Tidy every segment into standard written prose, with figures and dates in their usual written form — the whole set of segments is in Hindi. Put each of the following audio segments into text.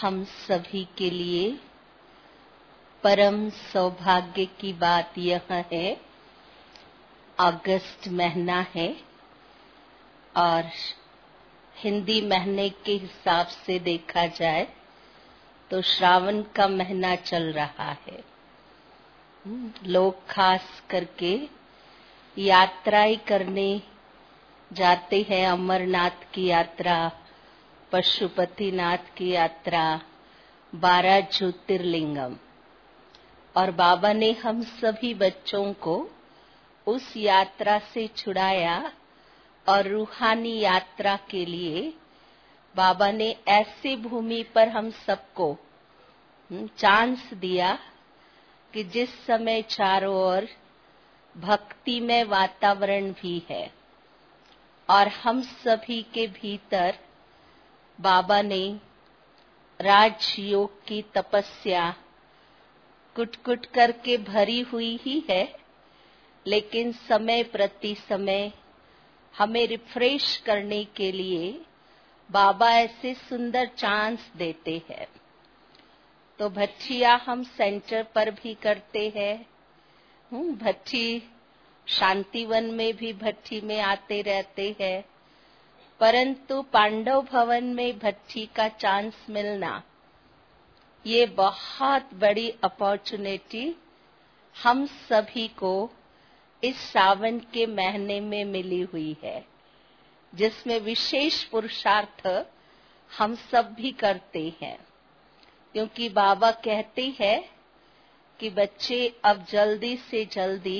हम सभी के लिए परम सौभाग्य की बात यह है, अगस्त महीना है और हिंदी महीने के हिसाब से देखा जाए तो श्रावण का महीना चल रहा है। लोग खास करके यात्राएं करने जाते हैं, अमरनाथ की यात्रा, पशुपतिनाथ की यात्रा, 12 ज्योतिर्लिंगम। और बाबा ने हम सभी बच्चों को उस यात्रा से छुड़ाया और रूहानी यात्रा के लिए बाबा ने ऐसी भूमि पर हम सबको चांस दिया कि जिस समय चारों ओर भक्ति में वातावरण भी है और हम सभी के भीतर बाबा ने राजयोग की तपस्या कुट कुट करके भरी हुई ही है, लेकिन समय प्रति समय हमें रिफ्रेश करने के लिए बाबा ऐसे सुंदर चांस देते हैं। तो भट्टिया हम सेंटर पर भी करते हैं, भट्टी शांतिवन में भी भट्टी में आते रहते हैं, परंतु पांडव भवन में भट्टी का चांस मिलना ये बहुत बड़ी अपॉर्चुनिटी हम सभी को इस सावन के महीने में मिली हुई है, जिसमें विशेष पुरुषार्थ हम सब भी करते हैं। क्योंकि बाबा कहते हैं कि बच्चे अब जल्दी से जल्दी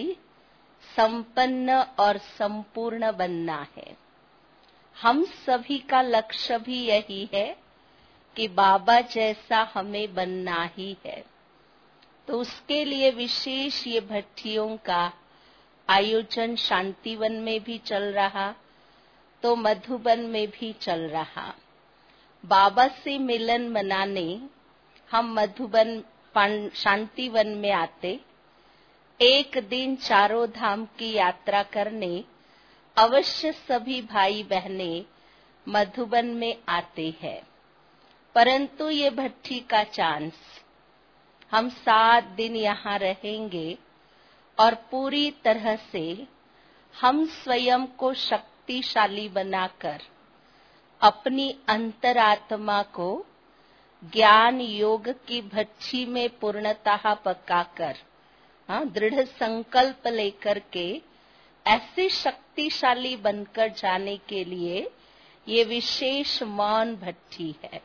संपन्न और संपूर्ण बनना है। हम सभी का लक्ष्य भी यही है कि बाबा जैसा हमें बनना ही है। तो उसके लिए विशेष ये भट्टियों का आयोजन शांतिवन में भी चल रहा, तो मधुबन में भी चल रहा। बाबा से मिलन मनाने हम मधुबन शांतिवन में आते, एक दिन चारों धाम की यात्रा करने अवश्य सभी भाई बहनें मधुबन में आते हैं। परंतु ये भट्टी का चांस, हम 7 दिन यहाँ रहेंगे और पूरी तरह से हम स्वयं को शक्तिशाली बनाकर अपनी अंतरात्मा को ज्ञान योग की भट्टी में पूर्णतः पकाकर, दृढ़ संकल्प लेकर के ऐसे शक्तिशाली बनकर जाने के लिए ये विशेष मौन भट्टी है।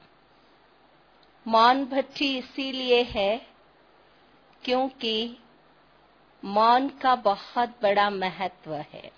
मौन भट्टी इसीलिए है क्योंकि मौन का बहुत बड़ा महत्व है।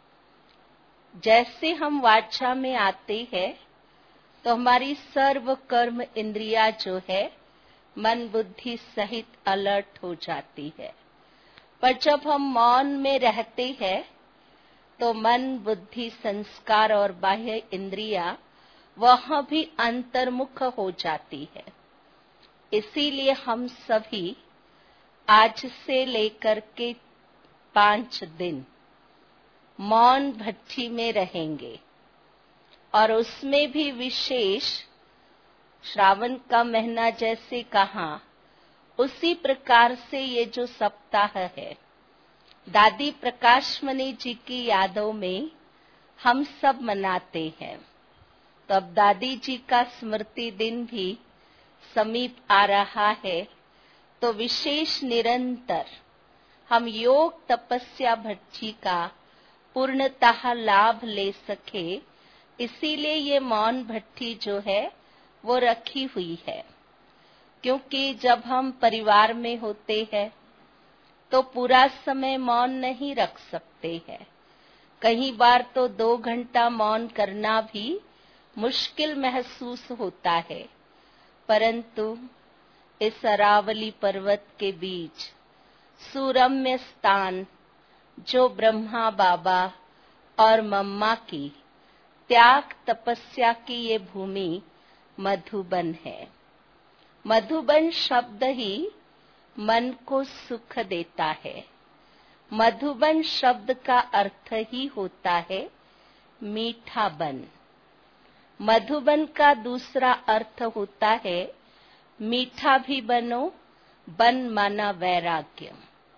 जैसे हम वाचा में आते हैं तो हमारी सर्व कर्म इंद्रिया जो है मन बुद्धि सहित अलर्ट हो जाती है, पर जब हम मौन में रहते हैं तो मन बुद्धि संस्कार और बाह्य इंद्रिया वह भी अंतर्मुख हो जाती है। इसीलिए हम सभी आज से लेकर के 5 दिन मौन भट्टी में रहेंगे और उसमें भी विशेष श्रावण का महीना जैसे कहा उसी प्रकार से ये जो सप्ताह है दादी प्रकाशमणि जी की यादों में हम सब मनाते हैं। तो अब दादी जी का स्मृति दिन भी समीप आ रहा है, तो विशेष निरंतर हम योग तपस्या भट्टी का पूर्णतः लाभ ले सके, इसीलिए ये मौन भट्टी जो है वो रखी हुई है। क्योंकि जब हम परिवार में होते हैं तो पूरा समय मौन नहीं रख सकते हैं। कई बार तो 2 घंटा मौन करना भी मुश्किल महसूस होता है, परंतु इस अरावली पर्वत के बीच सुरम्य स्थान जो ब्रह्मा बाबा और मम्मा की त्याग तपस्या की ये भूमि मधुबन है। मधुबन शब्द ही मन को सुख देता है। मधुबन शब्द का अर्थ ही होता है मीठा बन। मधुबन का दूसरा अर्थ होता है मीठा भी बनो, बन माना वैराग्य।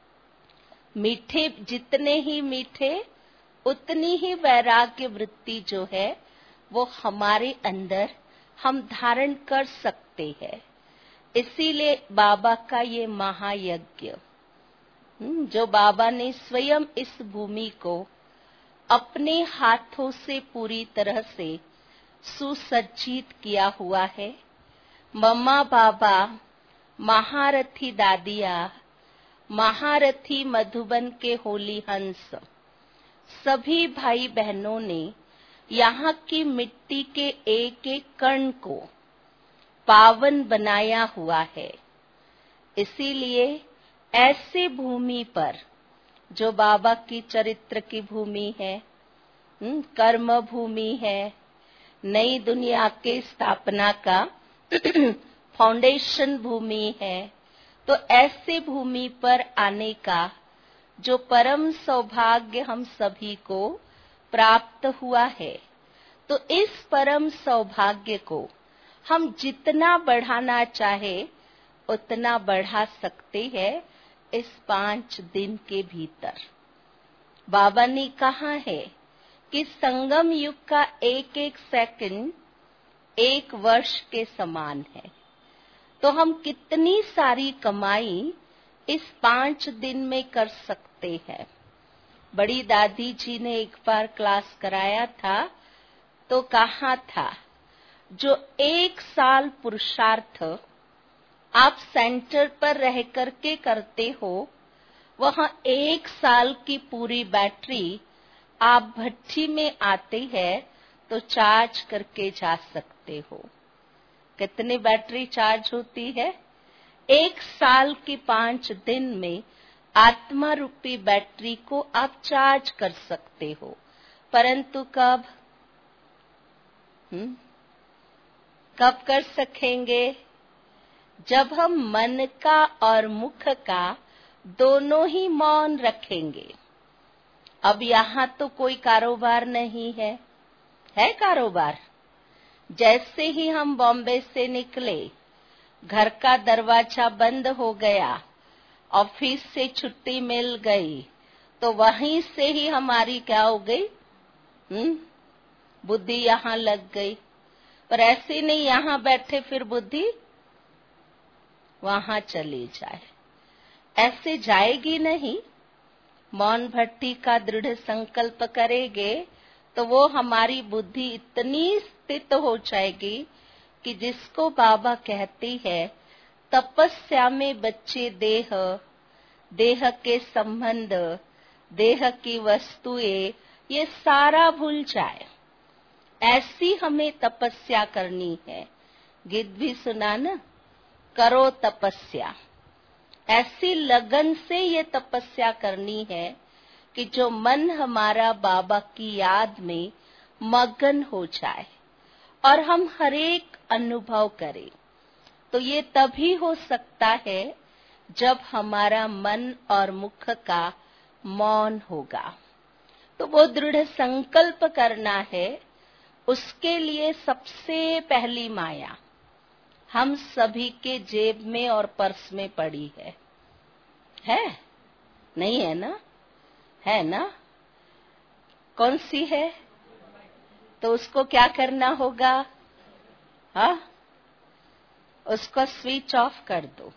मीठे जितने ही मीठे, उतनी ही वैराग्य वृत्ति जो है वो हमारे अंदर हम धारण कर सकते हैं। इसीलिए बाबा का ये महायज्ञ, जो बाबा ने स्वयं इस भूमि को अपने हाथों से पूरी तरह से सुसज्जित किया हुआ है। मम्मा बाबा, महारथी दादिया, महारथी मधुबन के होली हंस, सभी भाई बहनों ने यहाँ की मिट्टी के एक एक कण को पावन बनाया हुआ है। इसीलिए ऐसे भूमि पर, जो बाबा की चरित्र की भूमि है, कर्म भूमि है, नई दुनिया के स्थापना का फाउंडेशन भूमि है, तो ऐसे भूमि पर आने का जो परम सौभाग्य हम सभी को प्राप्त हुआ है, तो इस परम सौभाग्य को हम जितना बढ़ाना चाहे उतना बढ़ा सकते हैं इस 5 दिन के भीतर। बाबा ने कहा है कि संगम युग का एक एक सेकंड 1 वर्ष के समान है। तो हम कितनी सारी कमाई इस 5 दिन में कर सकते हैं। बड़ी दादी जी ने एक बार क्लास कराया था, तो कहा था, जो 1 साल पुरुषार्थ आप सेंटर पर रह करके करते हो, वह 1 साल की पूरी बैटरी आप भट्टी में आते हैं तो चार्ज करके जा सकते हो। कितनी बैटरी चार्ज होती है? 1 साल की 5 दिन में आत्मा रूपी बैटरी को आप चार्ज कर सकते हो। परंतु कब कब कर सकेंगे? जब हम मन का और मुख का दोनों ही मौन रखेंगे। अब यहाँ तो कोई कारोबार नहीं है, है कारोबार? जैसे ही हम बॉम्बे से निकले, घर का दरवाजा बंद हो गया, ऑफिस से छुट्टी मिल गई, तो वहीं से ही हमारी क्या हो गई? बुद्धि यहाँ लग गई। पर ऐसे नहीं यहाँ बैठे फिर बुद्धि वहां चली जाए, ऐसे जाएगी नहीं। मौन भट्टी का दृढ़ संकल्प करेंगे तो वो हमारी बुद्धि इतनी स्थित हो जाएगी कि जिसको बाबा कहती है, तपस्या में बच्चे देह के संबंध, देह की वस्तुएं, ये सारा भूल जाए। ऐसी हमें तपस्या करनी है। गीत भी सुना ना, करो तपस्या। ऐसी लगन से ये तपस्या करनी है कि जो मन हमारा बाबा की याद में मगन हो जाए और हम हरेक अनुभव करें। तो ये तभी हो सकता है जब हमारा मन और मुख का मौन होगा। तो वो दृढ़ संकल्प करना है। उसके लिए सबसे पहली माया हम सभी के जेब में और पर्स में पड़ी है नहीं है ना? है ना? कौन सी है? तो उसको क्या करना होगा? हाँ, उसको स्विच ऑफ कर दो।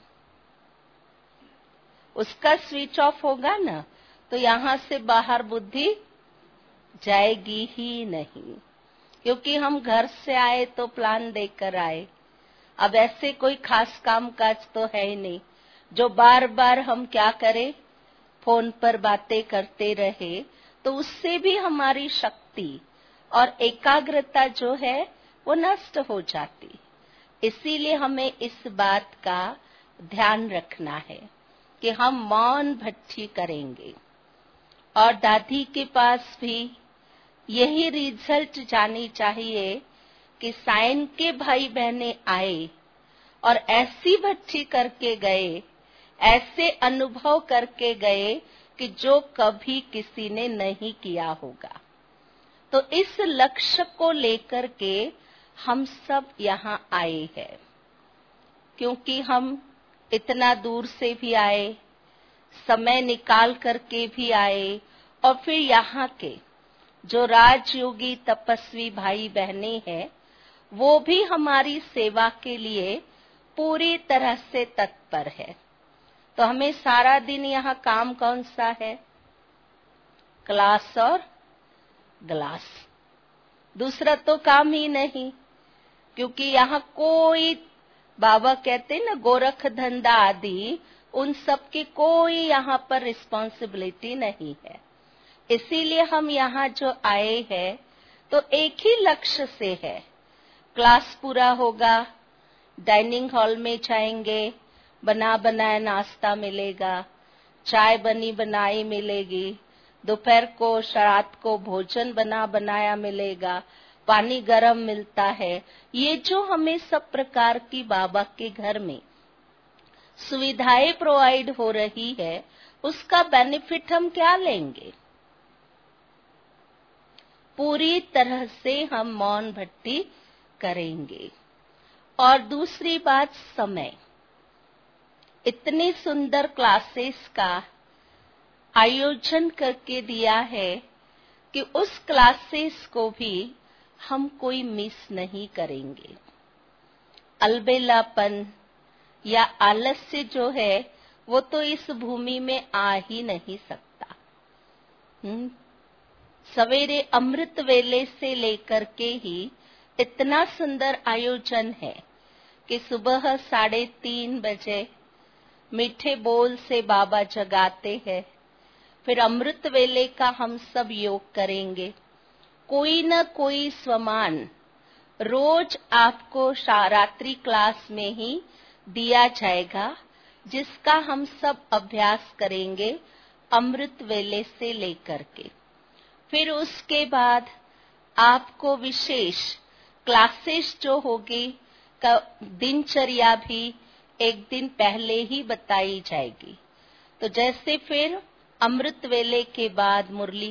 उसका स्विच ऑफ होगा ना, तो यहाँ से बाहर बुद्धि जाएगी ही नहीं, क्योंकि हम घर से आए तो प्लान देकर आए। अब ऐसे कोई खास काम काज तो है ही नहीं जो बार बार हम क्या करें, फोन पर बातें करते रहे, तो उससे भी हमारी शक्ति और एकाग्रता जो है वो नष्ट हो जाती। इसीलिए हमें इस बात का ध्यान रखना है कि हम मौन भट्टी करेंगे। और दादी के पास भी यही रिजल्ट जानी चाहिए कि साइन के भाई बहने आए और ऐसी भट्टी करके गए, ऐसे अनुभव करके गए कि जो कभी किसी ने नहीं किया होगा। तो इस लक्ष्य को लेकर के हम सब यहाँ आए हैं। क्योंकि हम इतना दूर से भी आए, समय निकाल करके भी आए, और फिर यहाँ के जो राजयोगी तपस्वी भाई बहनें हैं वो भी हमारी सेवा के लिए पूरी तरह से तत्पर है। तो हमें सारा दिन यहाँ काम कौन सा है? क्लास और ग्लास, दूसरा तो काम ही नहीं। क्योंकि यहाँ कोई, बाबा कहते ना, गोरख धंधा आदि, उन सब की कोई यहाँ पर रिस्पॉन्सिबिलिटी नहीं है। इसीलिए हम यहाँ जो आए हैं तो एक ही लक्ष्य से है। क्लास पूरा होगा, डाइनिंग हॉल में जाएंगे, बना बनाया नाश्ता मिलेगा, चाय बनी बनाई मिलेगी, दोपहर को रात को भोजन बना बनाया मिलेगा, पानी गर्म मिलता है। ये जो हमें सब प्रकार की बाबा के घर में सुविधाएं प्रोवाइड हो रही है, उसका बेनिफिट हम क्या लेंगे? पूरी तरह से हम मौन भक्ति करेंगे। और दूसरी बात, समय। इतनी सुंदर क्लासेस का आयोजन करके दिया है कि उस क्लासेस को भी हम कोई मिस नहीं करेंगे। अलबेलापन या आलस्य जो है वो तो इस भूमि में आ ही नहीं सकता। सवेरे अमृत वेले से लेकर के ही इतना सुंदर आयोजन है कि सुबह 3:30 बजे मीठे बोल से बाबा जगाते हैं। फिर अमृत वेले का हम सब योग करेंगे। कोई न कोई स्वमान रोज आपको रात्रि क्लास में ही दिया जाएगा, जिसका हम सब अभ्यास करेंगे अमृत वेले से लेकर के। फिर उसके बाद आपको विशेष क्लासेस जो होगी का दिनचर्या भी एक दिन पहले ही बताई जाएगी। तो जैसे फिर अमृत वेले के बाद मुरली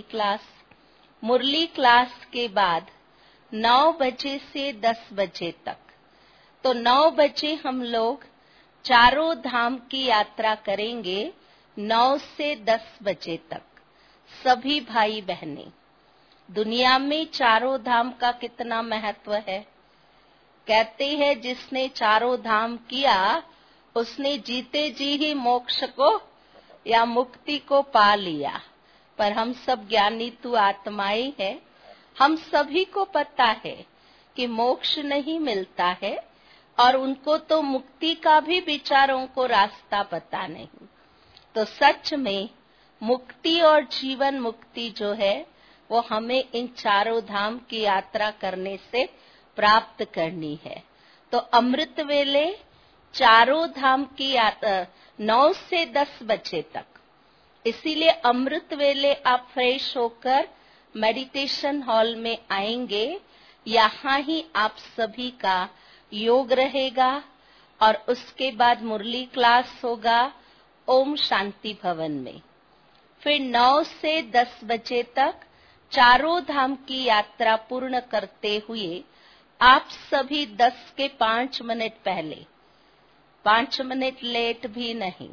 क्लास के बाद 9 बजे से 10 बजे तक, तो 9 बजे हम लोग चारों धाम की यात्रा करेंगे। 9 से 10 बजे तक सभी भाई बहनें, दुनिया में चारों धाम का कितना महत्व है। कहते हैं जिसने चारों धाम किया उसने जीते जी ही मोक्ष को या मुक्ति को पा लिया। पर हम सब ज्ञानी तु आत्माएं हैं, हम सभी को पता है कि मोक्ष नहीं मिलता है, और उनको तो मुक्ति का भी बेचारों को रास्ता पता नहीं। तो सच में मुक्ति और जीवन मुक्ति जो है वो हमें इन चारों धाम की यात्रा करने से प्राप्त करनी है। तो अमृत वेले चारों धाम की यात्रा 9 से 10 बजे तक। इसीलिए अमृत वेले आप फ्रेश होकर मेडिटेशन हॉल में आएंगे। यहाँ ही आप सभी का योग रहेगा और उसके बाद मुरली क्लास होगा ओम शांति भवन में। फिर 9 से 10 बजे तक चारों धाम की यात्रा पूर्ण करते हुए आप सभी 10 के 5 मिनट पहले, 5 मिनट लेट भी नहीं,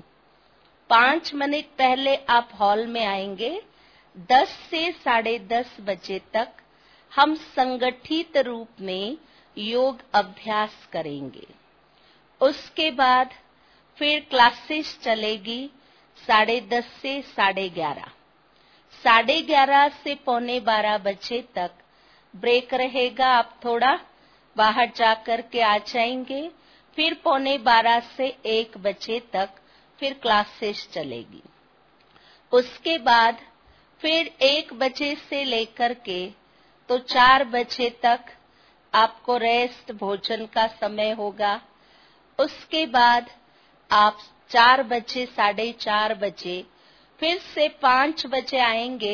5 मिनट पहले आप हॉल में आएंगे। 10 से 10:30 बजे तक हम संगठित रूप में योग अभ्यास करेंगे। उसके बाद फिर क्लासेस चलेगी 10:30 से 11:30, 11:30 से 11:45 बजे तक ब्रेक रहेगा। आप थोड़ा बाहर जाकर के आ जाएंगे। फिर 11:45 से 1 बजे तक फिर क्लासेस चलेगी। उसके बाद फिर 1 बजे से लेकर के तो 4 बजे तक आपको रेस्ट भोजन का समय होगा। उसके बाद आप 4 बजे 4:30 बजे फिर से 5 बजे आएंगे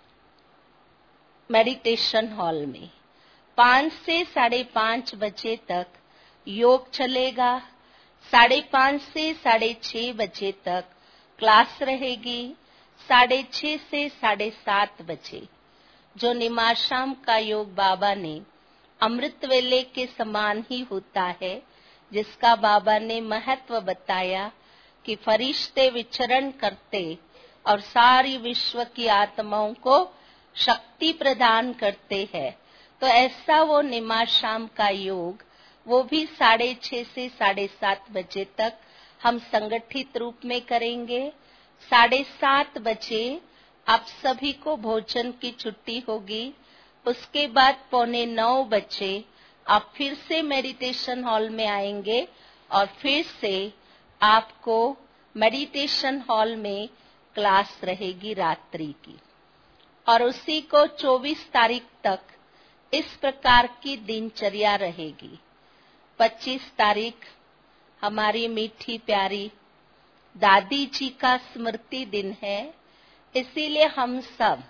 मेडिटेशन हॉल में। 5 से 5:30 बजे तक योग चलेगा। 5:30 से 6:30 बजे तक क्लास रहेगी। 6:30 से 7:30 बजे जो निमाशाम का योग बाबा ने अमृत वेले के समान ही होता है, जिसका बाबा ने महत्व बताया कि फरिश्ते विचरण करते और सारी विश्व की आत्माओं को शक्ति प्रदान करते हैं। तो ऐसा वो निमाशाम का योग, वो भी 6:30 से 7:30 बजे तक हम संगठित रूप में करेंगे। 7:30 बजे आप सभी को भोजन की छुट्टी होगी। उसके बाद 8:45 बजे आप फिर से मेडिटेशन हॉल में आएंगे और फिर से आपको मेडिटेशन हॉल में क्लास रहेगी रात्रि की। और उसी को 24 तारीख तक इस प्रकार की दिनचर्या रहेगी। 25 तारीख हमारी मीठी प्यारी दादी जी का स्मृति दिन है, इसीलिए हम सब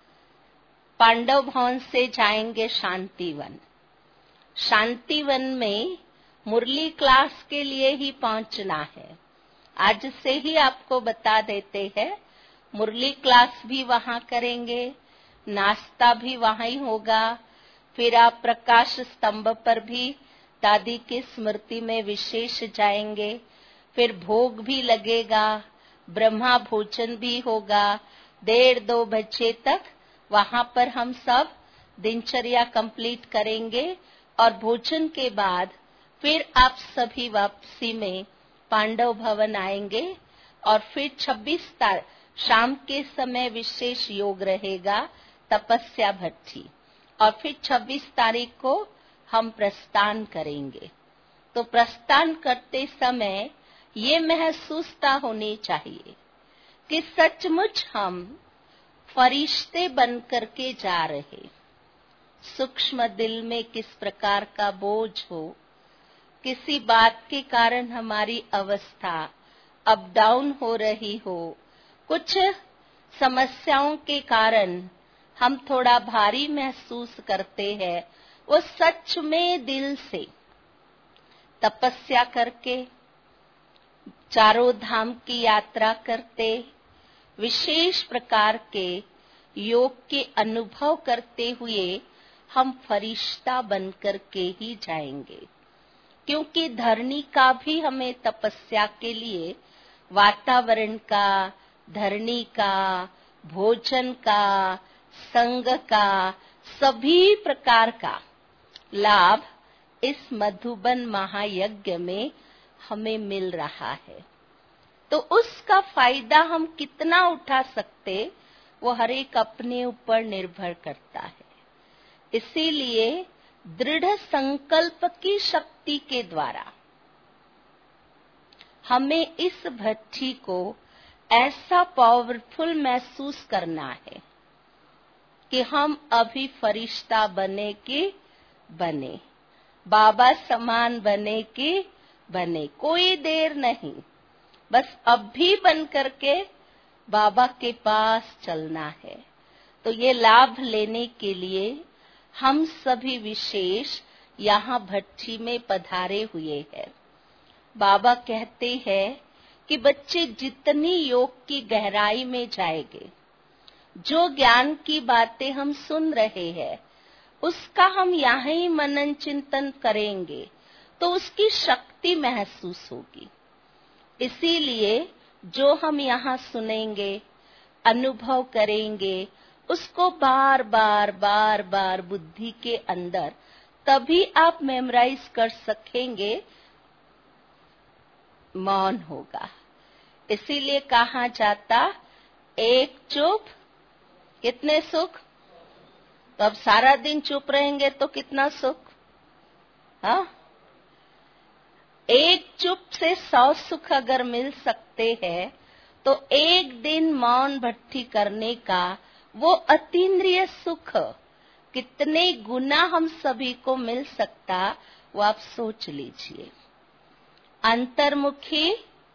पांडव भवन से जाएंगे शांतिवन। शांतिवन में मुरली क्लास के लिए ही पहुंचना है। आज से ही आपको बता देते हैं, मुरली क्लास भी वहां करेंगे, नाश्ता भी वहां ही होगा। फिर आप प्रकाश स्तंभ पर भी दादी की स्मृति में विशेष जाएंगे। फिर भोग भी लगेगा, ब्रह्मा भोजन भी होगा। 1:30-2 बजे तक वहां पर हम सब दिनचर्या कंप्लीट करेंगे और भोजन के बाद फिर आप सभी वापसी में पांडव भवन आएंगे। और फिर 26 तारीख शाम के समय विशेष योग रहेगा, तपस्या भट्टी। और फिर 26 तारीख को हम प्रस्थान करेंगे। तो प्रस्थान करते समय ये महसूसता होनी चाहिए कि सचमुच हम फरिश्ते बन करके जा रहे। सूक्ष्म दिल में किस प्रकार का बोझ हो, किसी बात के कारण हमारी अवस्था अप डाउन हो रही हो, कुछ समस्याओं के कारण हम थोड़ा भारी महसूस करते हैं, वो सच में दिल से तपस्या करके, चारों धाम की यात्रा करते, विशेष प्रकार के योग के अनुभव करते हुए हम फरिश्ता बनकर के ही जाएंगे। क्योंकि धरनी का भी हमें तपस्या के लिए वातावरण का, धरनी का, भोजन का, संग का, सभी प्रकार का लाभ इस मधुबन महायज्ञ में हमें मिल रहा है। तो उसका फायदा हम कितना उठा सकते, वो हर एक अपने ऊपर निर्भर करता है। इसीलिए दृढ़ संकल्प की शक्ति के द्वारा हमें इस भट्टी को ऐसा पावरफुल महसूस करना है कि हम अभी फरिश्ता बने कि बने, बाबा समान बने कि बने, कोई देर नहीं, बस अब भी बन करके बाबा के पास चलना है। तो ये लाभ लेने के लिए हम सभी विशेष यहाँ भट्टी में पधारे हुए हैं। बाबा कहते हैं कि बच्चे जितनी योग की गहराई में जाएंगे, जो ज्ञान की बातें हम सुन रहे हैं उसका हम यहाँ ही मनन चिंतन करेंगे तो उसकी शक्ति महसूस होगी। इसीलिए जो हम यहाँ सुनेंगे, अनुभव करेंगे, उसको बार बार बुद्धि के अंदर तभी आप मेमोराइज कर सकेंगे, मौन होगा। इसीलिए कहा जाता, एक चुप कितने सुख। तो अब सारा दिन चुप रहेंगे तो कितना सुख, हाँ? एक चुप से 100 सुख अगर मिल सकते हैं तो एक दिन मौन भट्टी करने का वो अतीन्द्रिय सुख कितने गुना हम सभी को मिल सकता, वो आप सोच लीजिए। अंतर्मुखी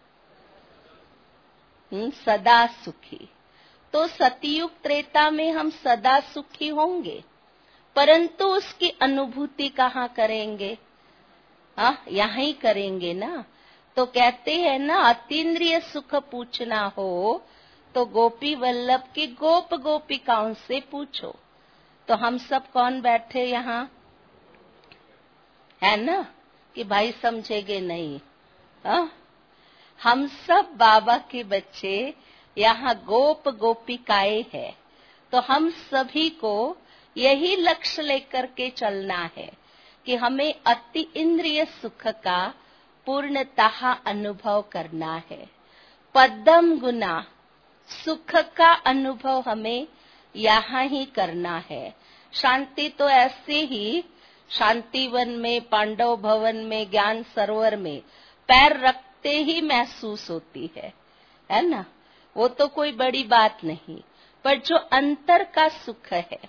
सदा सुखी। तो सतयुग त्रेता में हम सदा सुखी होंगे, परंतु उसकी अनुभूति कहाँ करेंगे? यहाँ ही करेंगे ना। तो कहते हैं ना, अतीन्द्रिय सुख पूछना हो तो गोपी वल्लभ की गोप गोपिकाओं से पूछो। तो हम सब कौन बैठे यहाँ, है ना, कि भाई समझेंगे नहीं। हाँ? हम सब बाबा के बच्चे, यहाँ गोप गोपिकाएं हैं, तो हम सभी को यही लक्ष्य लेकर के चलना है कि हमें अति इंद्रिय सुख का पूर्णतः अनुभव करना है। पद्म गुना सुख का अनुभव हमें यहाँ ही करना है। शांति तो ऐसे ही शांतिवन में, पांडव भवन में, ज्ञान सरोवर में पैर रखते ही महसूस होती है ना? वो तो कोई बड़ी बात नहीं, पर जो अंतर का सुख है,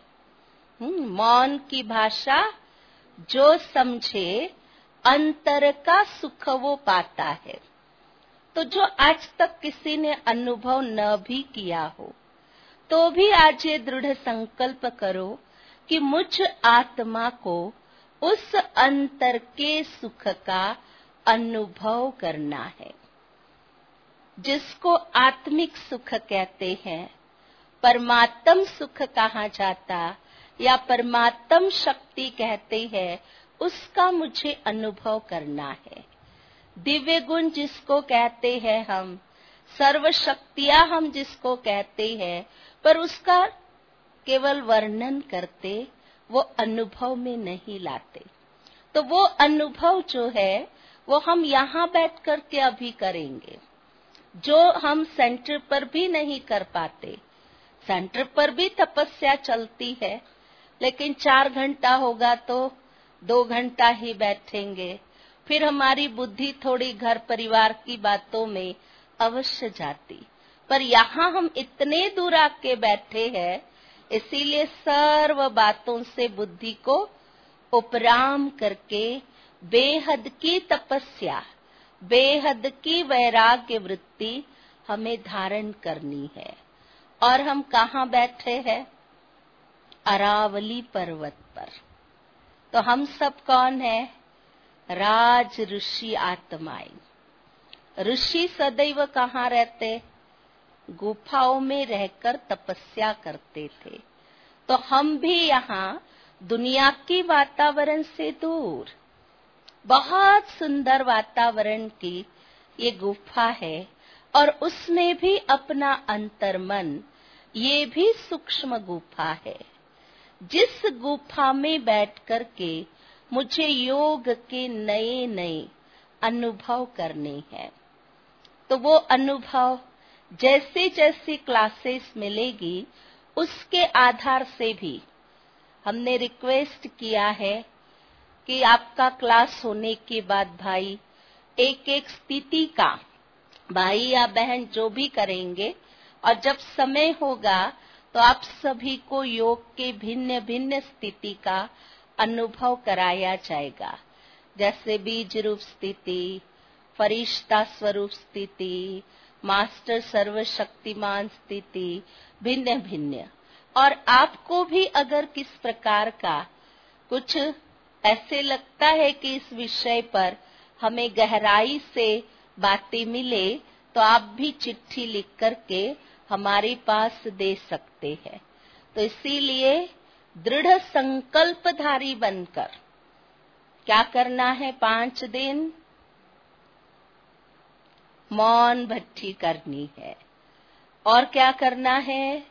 मौन की भाषा जो समझे अंतर का सुख वो पाता है। तो जो आज तक किसी ने अनुभव न भी किया हो, तो भी आज ये दृढ़ संकल्प करो कि मुझ आत्मा को उस अंतर के सुख का अनुभव करना है, जिसको आत्मिक सुख कहते हैं, परमात्म सुख कहा जाता या परमात्म शक्ति कहते हैं, उसका मुझे अनुभव करना है। दिव्य गुण जिसको कहते हैं हम, सर्व शक्तियां हम जिसको कहते हैं, पर उसका केवल वर्णन करते, वो अनुभव में नहीं लाते। तो वो अनुभव जो है वो हम यहाँ बैठ कर के अभी करेंगे, जो हम सेंटर पर भी नहीं कर पाते। सेंटर पर भी तपस्या चलती है, लेकिन 4 घंटा होगा तो 2 घंटा ही बैठेंगे, फिर हमारी बुद्धि थोड़ी घर परिवार की बातों में अवश्य जाती। पर यहाँ हम इतने दूर आके बैठे हैं, इसीलिए सर्व बातों से बुद्धि को उपराम करके बेहद की तपस्या, बेहद की वैराग्य वृत्ति हमें धारण करनी है। और हम कहाँ बैठे हैं? अरावली पर्वत पर। तो हम सब कौन है? राज ऋषि आत्माएं। ऋषि सदैव कहाँ रहते? गुफाओं में रहकर तपस्या करते थे। तो हम भी यहाँ दुनिया की वातावरण से दूर, बहुत सुंदर वातावरण की ये गुफा है, और उसमें भी अपना अंतर्मन, ये भी सूक्ष्म गुफा है। जिस गुफा में बैठ कर के मुझे योग के नए नए अनुभव करने हैं, तो वो अनुभव जैसे जैसे क्लासेस मिलेगी उसके आधार से भी हमने रिक्वेस्ट किया है कि आपका क्लास होने के बाद भाई एक एक स्थिति का, भाई या बहन जो भी करेंगे, और जब समय होगा तो आप सभी को योग के भिन्न भिन्न स्थिति का अनुभव कराया जाएगा। जैसे बीज रूप स्थिति, फरिश्ता स्वरूप स्थिति, मास्टर सर्वशक्तिमान स्थिति, भिन्न भिन्न। और आपको भी अगर किस प्रकार का कुछ ऐसे लगता है कि इस विषय पर हमें गहराई से बातें मिले, तो आप भी चिट्ठी लिख करके हमारे पास दे सकते हैं। तो इसीलिए दृढ़ संकल्पधारी बनकर क्या करना है? 5 दिन मौन भट्टी करनी है। और क्या करना है?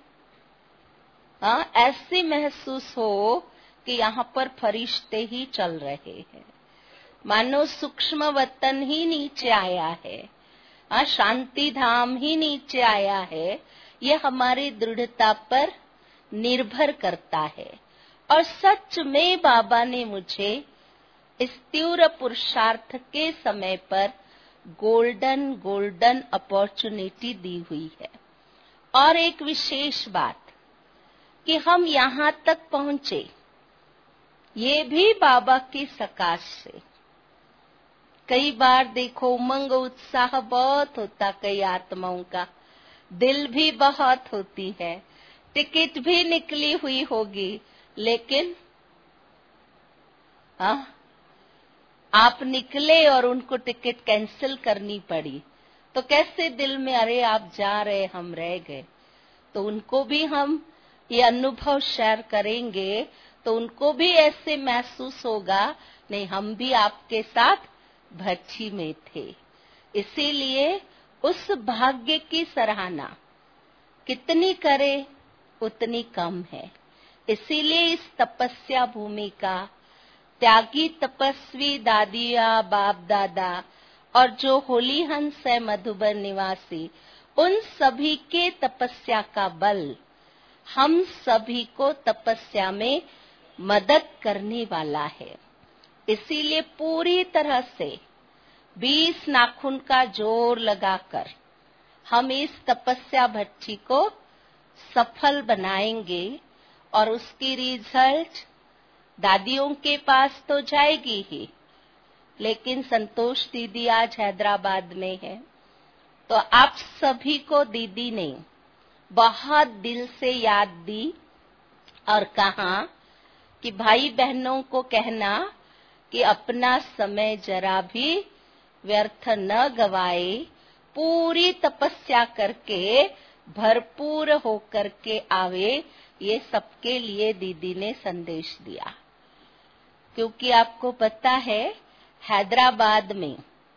ऐसे महसूस हो कि यहाँ पर फरिश्ते ही चल रहे हैं, मानो सूक्ष्म वतन ही नीचे आया है, शांति धाम ही नीचे आया है। ये हमारी दृढ़ता पर निर्भर करता है। और सच में बाबा ने मुझे इस तीव्र पुरुषार्थ के समय पर गोल्डन अपॉर्चुनिटी दी हुई है। और एक विशेष बात कि हम यहाँ तक पहुँचे, ये भी बाबा की सकाश से। कई बार देखो उमंग उत्साह बहुत होता, कई आत्माओं का दिल भी बहुत होती है, टिकट भी निकली हुई होगी, लेकिन आप निकले और उनको टिकट कैंसिल करनी पड़ी, तो कैसे दिल में अरे आप जा रहे हम रह गए। तो उनको भी हम ये अनुभव शेयर करेंगे, तो उनको भी ऐसे महसूस होगा नहीं, हम भी आपके साथ भट्ठी में थे। इसीलिए उस भाग्य की सराहना कितनी करे उतनी कम है। इसीलिए इस तपस्या भूमि का त्यागी तपस्वी दादिया बाप दादा और जो होली हंस है मधुबन निवासी, उन सभी के तपस्या का बल हम सभी को तपस्या में मदद करने वाला है। इसीलिए पूरी तरह से 20 नाखून का जोर लगाकर हम इस तपस्या भट्ठी को सफल बनाएंगे और उसकी रिजल्ट दादियों के पास तो जाएगी ही, लेकिन संतोष दीदी आज हैदराबाद में है, तो आप सभी को दीदी ने बहुत दिल से याद दी और कहा कि भाई बहनों को कहना कि अपना समय जरा भी व्यर्थ न गवाए, पूरी तपस्या करके भरपूर होकर के आवे। ये सबके लिए दीदी ने संदेश दिया, क्योंकि आपको पता है हैदराबाद में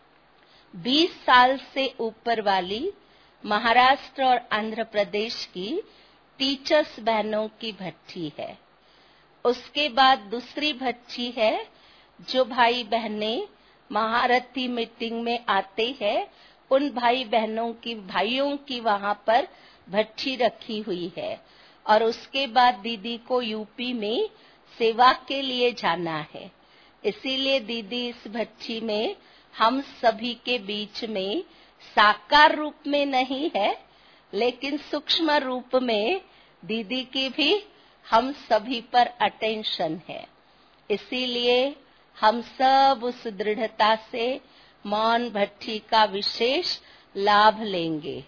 20 साल से ऊपर वाली महाराष्ट्र और आंध्र प्रदेश की टीचर्स बहनों की भट्ठी है। उसके बाद दूसरी भट्ठी है जो भाई बहने महारथी मीटिंग में आते हैं, उन भाई बहनों की भाइयों की वहां पर भट्ठी रखी हुई है। और उसके बाद दीदी को यूपी में सेवा के लिए जाना है। इसीलिए दीदी इस भट्ठी में हम सभी के बीच में साकार रूप में नहीं है, लेकिन सूक्ष्म रूप में दीदी की भी हम सभी पर अटेंशन है। इसीलिए हम सब उस दृढ़ता से मौन भट्ठी का विशेष लाभ लेंगे।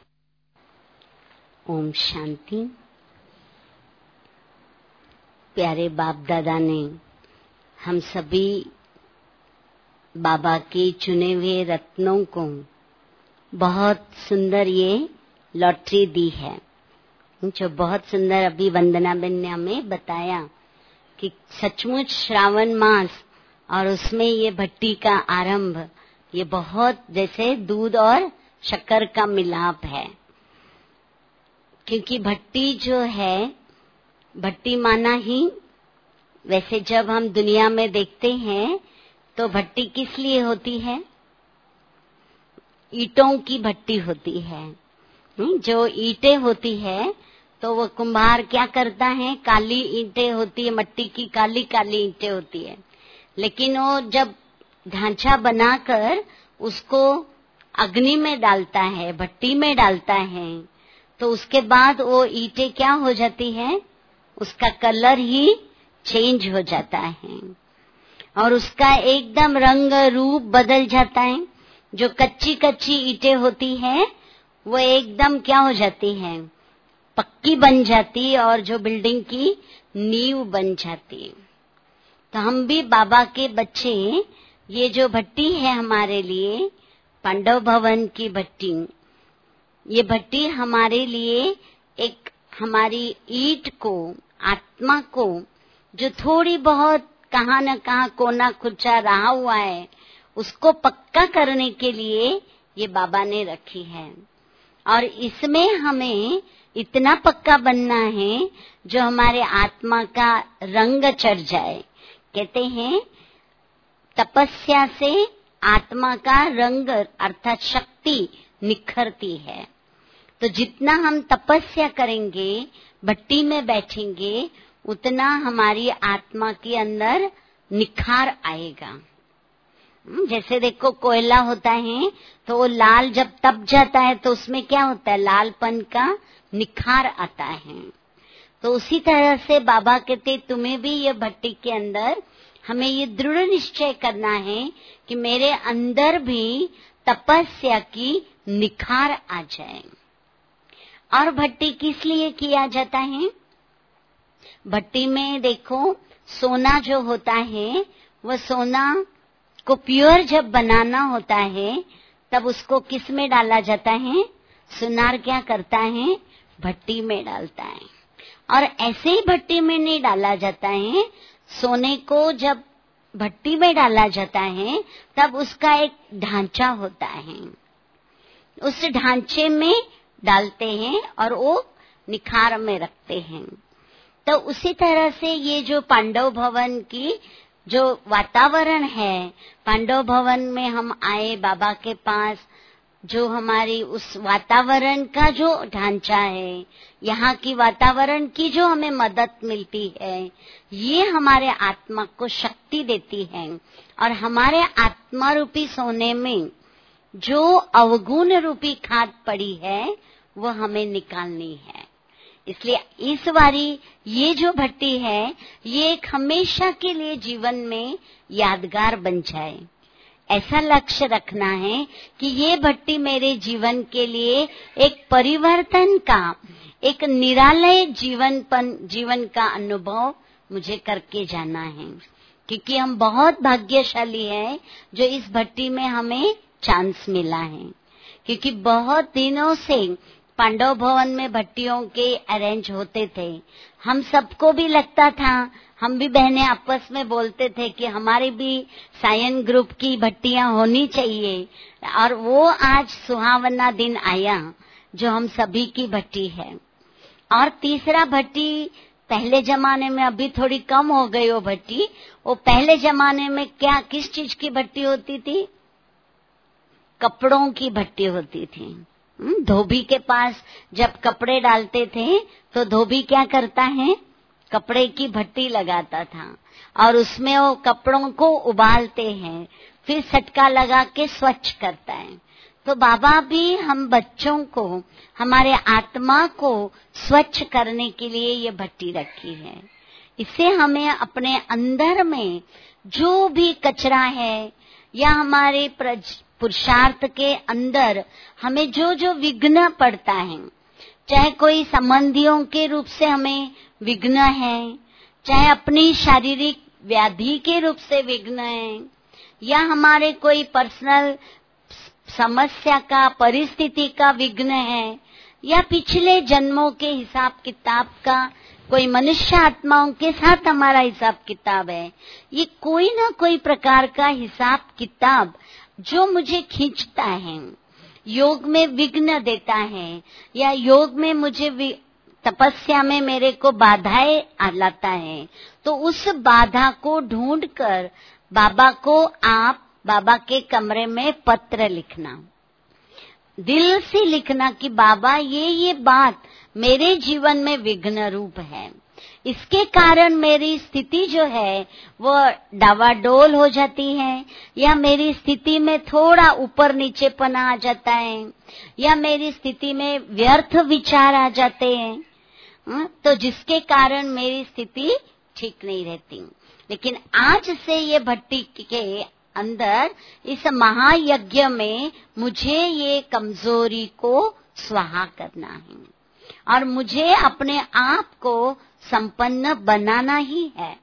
ओम शांति। प्यारे बाप दादा ने हम सभी बाबा के चुने हुए रत्नों को बहुत सुंदर ये लॉटरी दी है, जो बहुत सुंदर अभी वंदना बेन ने हमें बताया कि सचमुच श्रावण मास और उसमें ये भट्टी का आरंभ, ये बहुत जैसे दूध और शक्कर का मिलाप है। क्योंकि भट्टी जो है, भट्टी माना ही, वैसे जब हम दुनिया में देखते हैं तो भट्टी किस लिए होती है? ईंटों की भट्टी होती है। जो ईंटें होती है तो वो कुम्हार क्या करता है, काली ईंटें होती है, मट्टी की काली काली ईंटें होती है, लेकिन वो जब ढांचा बनाकर उसको अग्नि में डालता है, भट्टी में डालता है, तो उसके बाद वो ईंटें क्या हो जाती है, उसका कलर ही चेंज हो जाता है और उसका एकदम रंग रूप बदल जाता है। जो कच्ची कच्ची ईंटें होती है वो एकदम क्या हो जाती है, पक्की बन जाती और जो बिल्डिंग की नींव बन जाती। तो हम भी बाबा के बच्चे, ये जो भट्टी है हमारे लिए पांडव भवन की भट्टी, ये भट्टी हमारे लिए एक हमारी ईंट को, आत्मा को जो थोड़ी बहुत कहाँ न कहाँ कोना कुचा रहा हुआ है, उसको पक्का करने के लिए ये बाबा ने रखी है। और इसमें हमें इतना पक्का बनना है जो हमारे आत्मा का रंग चढ़ जाए। कहते हैं तपस्या से आत्मा का रंग अर्थात शक्ति निखरती है। तो जितना हम तपस्या करेंगे, भट्टी में बैठेंगे, उतना हमारी आत्मा के अंदर निखार आएगा। जैसे देखो कोयला होता है तो वो लाल जब तप जाता है तो उसमें क्या होता है, लालपन का निखार आता है। तो उसी तरह से बाबा कहते तुम्हें भी ये भट्टी के अंदर हमें ये दृढ़ निश्चय करना है कि मेरे अंदर भी तपस्या की निखार आ जाए। और भट्टी किस लिए किया जाता है? भट्टी में देखो सोना जो होता है, वह सोना को प्योर जब बनाना होता है तब उसको किस में डाला जाता है? सुनार क्या करता है, भट्टी में डालता है। और ऐसे ही भट्टी में नहीं डाला जाता है, सोने को जब भट्टी में डाला जाता है तब उसका एक ढांचा होता है, उस ढांचे में डालते हैं और वो निखार में रखते हैं। तो उसी तरह से ये जो पांडव भवन की जो वातावरण है, पांडव भवन में हम आए बाबा के पास, जो हमारी उस वातावरण का जो ढांचा है, यहाँ की वातावरण की जो हमें मदद मिलती है, ये हमारे आत्मा को शक्ति देती है और हमारे आत्मा रूपी सोने में जो अवगुण रूपी खाद पड़ी है वो हमें निकालनी है। इसलिए इस बारी ये जो भट्टी है ये एक हमेशा के लिए जीवन में यादगार बन जाए, ऐसा लक्ष्य रखना है कि ये भट्टी मेरे जीवन के लिए एक परिवर्तन का, एक निरालय जीवन का अनुभव मुझे करके जाना है। क्योंकि हम बहुत भाग्यशाली हैं जो इस भट्टी में हमें चांस मिला है, क्योंकि बहुत दिनों से पांडव भवन में भट्टियों के अरेंज होते थे। हम सबको भी लगता था, हम भी बहनें आपस में बोलते थे कि हमारी भी सायन ग्रुप की भट्टियां होनी चाहिए, और वो आज सुहावना दिन आया जो हम सभी की भट्टी है। और तीसरा भट्टी पहले जमाने में, अभी थोड़ी कम हो गई वो भट्टी, वो पहले जमाने में क्या किस चीज की भट्टी होती थी? कपड़ों की भट्टी होती थी। धोबी के पास जब कपड़े डालते थे तो धोबी क्या करता है? कपड़े की भट्टी लगाता था और उसमें वो कपड़ों को उबालते हैं, फिर सटका लगा के स्वच्छ करता है। तो बाबा भी हम बच्चों को, हमारे आत्मा को स्वच्छ करने के लिए ये भट्टी रखी है। इससे हमें अपने अंदर में जो भी कचरा है या हमारे पुरुषार्थ के अंदर हमें जो जो विघ्न पड़ता है, चाहे कोई संबंधियों के रूप से हमें विघ्न है, चाहे अपनी शारीरिक व्याधि के रूप से विघ्न है, या हमारे कोई पर्सनल समस्या का, परिस्थिति का विघ्न है, या पिछले जन्मों के हिसाब किताब का कोई मनुष्य आत्माओं के साथ हमारा हिसाब किताब है, ये कोई ना कोई प्रकार का हिसाब किताब जो मुझे खींचता है, योग में विघ्न देता है, या योग में मुझे तपस्या में मेरे को बाधाएं लाता है, तो उस बाधा को ढूंढकर बाबा को आप बाबा के कमरे में पत्र लिखना, दिल से लिखना कि बाबा ये बात मेरे जीवन में विघ्न रूप है, इसके कारण मेरी स्थिति जो है वो डावाडोल हो जाती है, या मेरी स्थिति में थोड़ा ऊपर नीचे पना आ जाता है, या मेरी स्थिति में व्यर्थ विचार आ जाते हैं, तो जिसके कारण मेरी स्थिति ठीक नहीं रहती। लेकिन आज से ये भट्टी के अंदर इस महायज्ञ में मुझे ये कमजोरी को स्वाहा करना है और मुझे अपने आप को संपन्न बनाना ही है।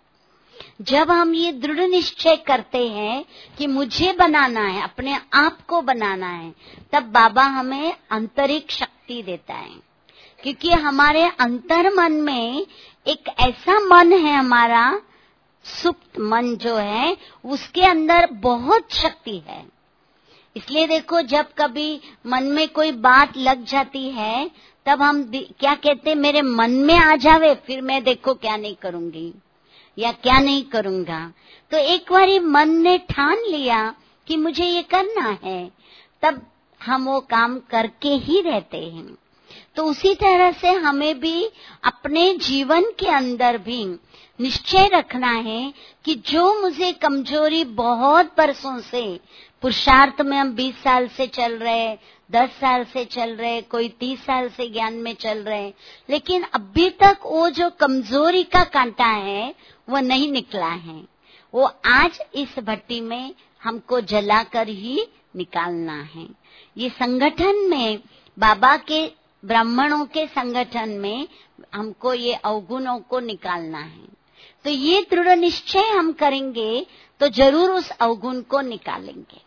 जब हम ये दृढ़ निश्चय करते हैं कि मुझे बनाना है, अपने आप को बनाना है, तब बाबा हमें आंतरिक शक्ति देता है। क्योंकि हमारे अंतर मन में एक ऐसा मन है, हमारा सुप्त मन जो है, उसके अंदर बहुत शक्ति है। इसलिए देखो, जब कभी मन में कोई बात लग जाती है तब हम क्या कहते हैं, मेरे मन में आ जावे, फिर मैं देखो क्या नहीं करूंगी या क्या नहीं करूंगा। तो एक बार मन ने ठान लिया कि मुझे ये करना है, तब हम वो काम करके ही रहते हैं। तो उसी तरह से हमें भी अपने जीवन के अंदर भी निश्चय रखना है कि जो मुझे कमजोरी बहुत बरसों से, पुरुषार्थ में हम 20 साल से चल रहे, 10 साल से चल रहे, कोई 30 साल से ज्ञान में चल रहे, लेकिन अभी तक वो जो कमजोरी का कांटा है वो नहीं निकला है, वो आज इस भट्टी में हमको जलाकर ही निकालना है। ये संगठन में, बाबा के ब्राह्मणों के संगठन में हमको ये अवगुणों को निकालना है। तो ये दृढ़ निश्चय हम करेंगे तो जरूर उस अवगुण को निकालेंगे।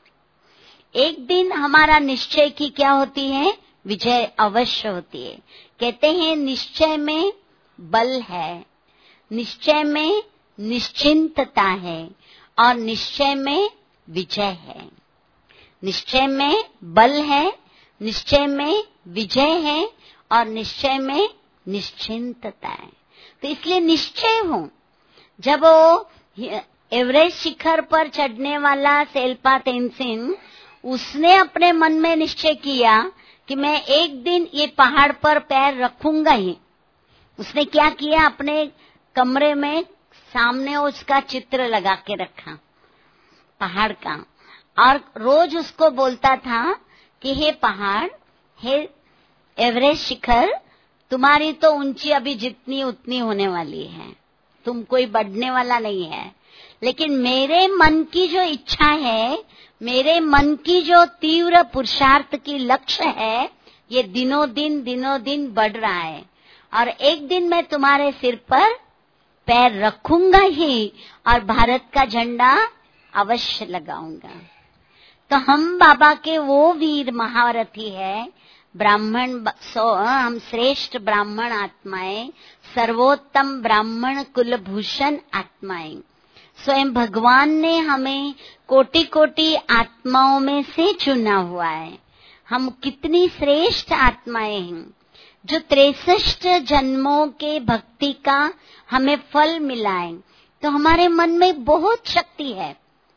एक दिन हमारा निश्चय की क्या होती है? विजय अवश्य होती है। कहते हैं निश्चय में बल है, निश्चय में निश्चिंतता है, और निश्चय में विजय है। निश्चय में बल है, निश्चय में विजय है और निश्चय में निश्चिंतता है। तो इसलिए निश्चय हो। जब वो एवरेस्ट शिखर पर चढ़ने वाला सेल्पा तेनसिंग, उसने अपने मन में निश्चय किया कि मैं एक दिन ये पहाड़ पर पैर रखूंगा ही। उसने क्या किया, अपने कमरे में सामने उसका चित्र लगा के रखा पहाड़ का, और रोज उसको बोलता था कि हे पहाड़, हे एवरेस्ट शिखर, तुम्हारी तो ऊंची अभी जितनी उतनी होने वाली है, तुम कोई बढ़ने वाला नहीं है, लेकिन मेरे मन की जो इच्छा है, मेरे मन की जो तीव्र पुरुषार्थ की लक्ष्य है, ये दिनों दिन बढ़ रहा है और एक दिन मैं तुम्हारे सिर पर पैर रखूंगा ही और भारत का झंडा अवश्य लगाऊंगा। तो हम बाबा के वो वीर महारथी है, ब्राह्मण, हम श्रेष्ठ ब्राह्मण आत्माएं, सर्वोत्तम ब्राह्मण कुलभूषण आत्माएं। स्वयं भगवान ने हमें कोटि कोटि आत्माओं में से चुना हुआ है। हम कितनी श्रेष्ठ आत्माएं हैं, जो 63 जन्मों के भक्ति का हमें फल मिला है। तो हमारे मन में बहुत शक्ति है।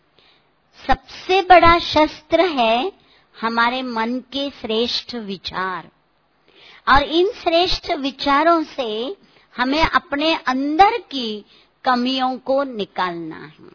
सबसे बड़ा शस्त्र है हमारे मन के श्रेष्ठ विचार, और इन श्रेष्ठ विचारों से हमें अपने अंदर की कमियों को निकालना है।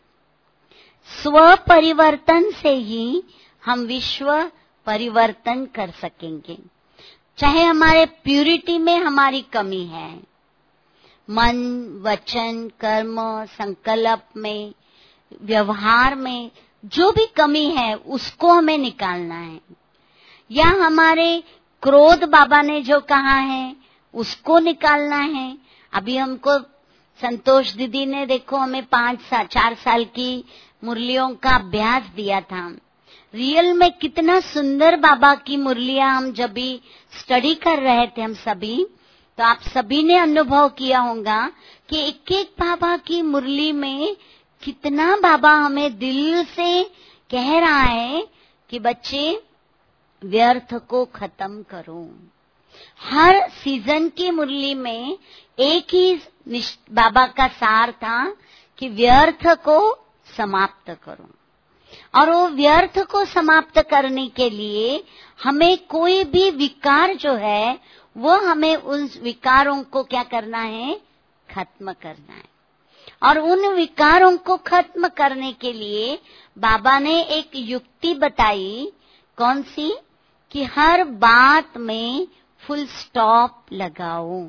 स्व परिवर्तन से ही हम विश्व परिवर्तन कर सकेंगे। चाहे हमारे प्यूरिटी में हमारी कमी है, मन, वचन, कर्म, संकल्प में, व्यवहार में जो भी कमी है उसको हमें निकालना है। या हमारे क्रोध, बाबा ने जो कहा है उसको निकालना है। अभी हमको संतोष दीदी ने देखो हमें 4 साल की मुरलियों का अभ्यास दिया था। रियल में कितना सुंदर बाबा की मुरलियां हम जब भी स्टडी कर रहे थे हम सभी, तो आप सभी ने अनुभव किया होगा कि एक एक बाबा की मुरली में कितना बाबा हमें दिल से कह रहा है कि बच्चे व्यर्थ को खत्म करो। हर सीजन की मुरली में एक ही बाबा का सार था कि व्यर्थ को समाप्त करो। और वो व्यर्थ को समाप्त करने के लिए हमें कोई भी विकार जो है वो हमें उन विकारों को क्या करना है, खत्म करना है। और उन विकारों को खत्म करने के लिए बाबा ने एक युक्ति बताई। कौन सी? कि हर बात में फुल स्टॉप लगाओ।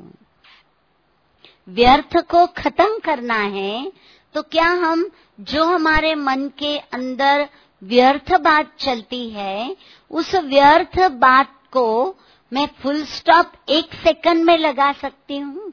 व्यर्थ को खत्म करना है तो क्या हम जो हमारे मन के अंदर व्यर्थ बात चलती है, उस व्यर्थ बात को मैं फुल स्टॉप 1 सेकंड में लगा सकती हूँ।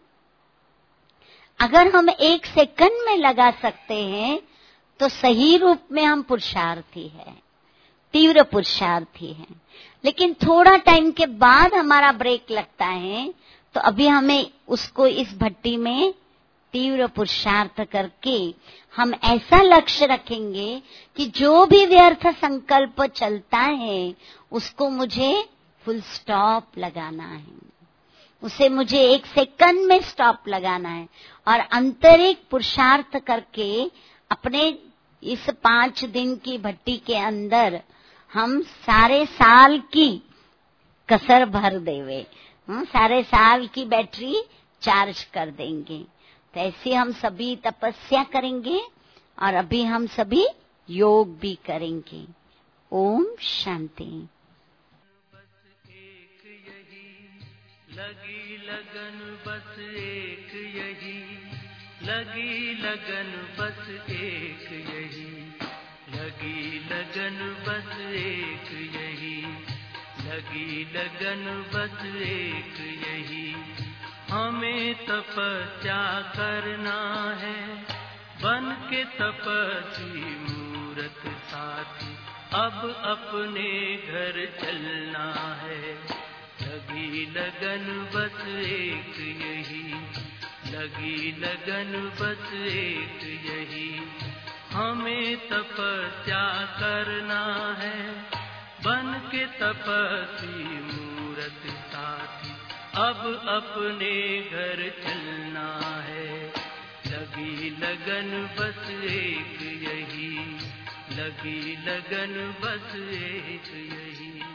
अगर हम 1 सेकंड में लगा सकते हैं तो सही रूप में हम पुरुषार्थी हैं, तीव्र पुरुषार्थी हैं। लेकिन थोड़ा टाइम के बाद हमारा ब्रेक लगता है, तो अभी हमें उसको इस भट्टी में तीव्र पुरुषार्थ करके हम ऐसा लक्ष्य रखेंगे कि जो भी व्यर्थ संकल्प चलता है उसको मुझे फुल स्टॉप लगाना है, उसे मुझे 1 सेकंड में स्टॉप लगाना है। और आंतरिक पुरुषार्थ करके अपने इस 5 दिन की भट्टी के अंदर हम सारे साल की कसर भर देवे, सारे साल की बैटरी चार्ज कर देंगे। तो ऐसे हम सभी तपस्या करेंगे और अभी हम सभी योग भी करेंगे। ओम शांति। लगी लगन बस एक यही, लगी लगन बस एक यही, लगी लगन बस एक यही, लगी लगन बस एक यही। हमें तपस्या करना है, बन के तपस्वी मूरत साथी, अब अपने घर चलना है। लगी लगन बस एक यही, लगी लगन बस एक यही। हमें तपस्या करना है, बन के तपस्वी मूरत साथी, अब अपने घर चलना है। लगी लगन बस एक यही, लगी लगन बस एक यही।